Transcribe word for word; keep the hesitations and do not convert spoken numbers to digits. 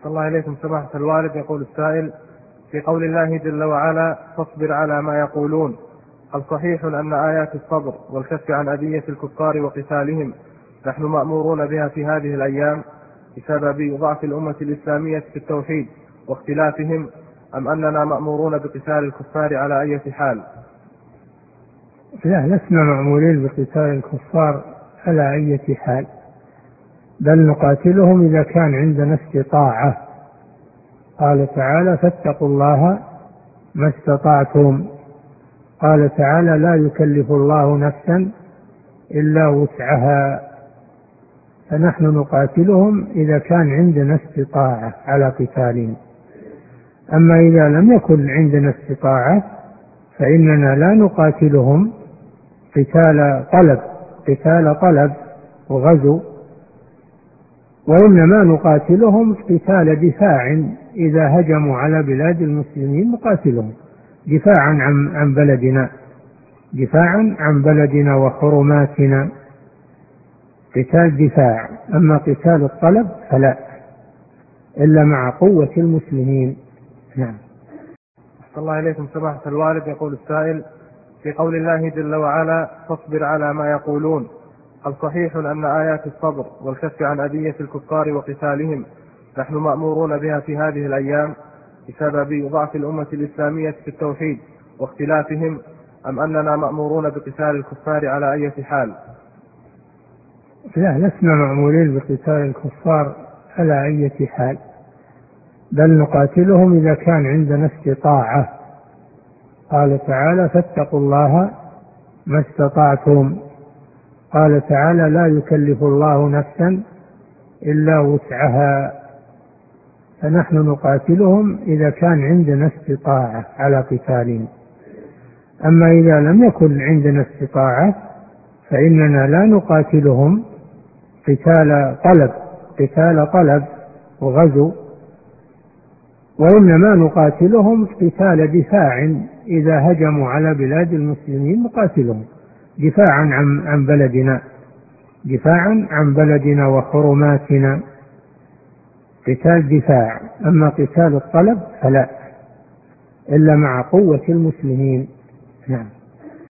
صلى الله عليكم سماحة الوالد. يقول السائل: في قول الله جل وعلا: فاصبر على ما يقولون، هل صحيح أن آيات الصبر والكف عن أذية الكفار وقتالهم نحن مأمورون بها في هذه الأيام بسبب ضعف الأمة الإسلامية في التوحيد واختلافهم، أم أننا مأمورون بقتال الكفار على أي حال؟ لا، لسنا مأمورين بقتال الكفار على أي حال، بل نقاتلهم إذا كان عندنا استطاعة. قال تعالى: فاتقوا الله ما استطعتم. قال تعالى: لا يكلف الله نفسا إلا وسعها. فنحن نقاتلهم إذا كان عندنا استطاعة على قتالهم. أما إذا لم يكن عندنا استطاعة فإننا لا نقاتلهم قتال طلب قتال طلب وغزو، وإنما نقاتلهم قتال دفاع. إذا هجموا على بلاد المسلمين نقاتلهم دفاعا عن عن بلدنا دفاعا عن بلدنا وحرماتنا، قتال دفاع. أما قتال الطلب فلا، إلا مع قوة المسلمين. نعم. صلى الله عليكم سماحة الوالد. يقول السائل: في قول الله جل وعلا: فاصبر على ما يقولون، هل صحيح أن آيات الصبر والكف عن أذية الكفار وقتالهم نحن مأمورون بها في هذه الأيام بسبب ضعف الأمة الإسلامية في التوحيد واختلافهم، أم أننا مأمورون بقتال الكفار على أي حال؟ لا، لسنا مأمورين بقتال الكفار على أي حال، بل نقاتلهم إذا كان عندنا استطاعة. قال تعالى: فاتقوا الله ما استطعتم. قال تعالى: لا يكلف الله نفسا إلا وسعها. فنحن نقاتلهم إذا كان عندنا استطاعة على قتالهم. أما إذا لم يكن عندنا استطاعة فإننا لا نقاتلهم قتال طلب قتال طلب وغزو، وإنما نقاتلهم قتال دفاع. إذا هجموا على بلاد المسلمين نقاتلهم دفاعا عن عن بلدنا دفاعا عن بلدنا وحرماتنا، قتال دفاع. أما قتال الطلب فلا، إلا مع قوة المسلمين. نعم.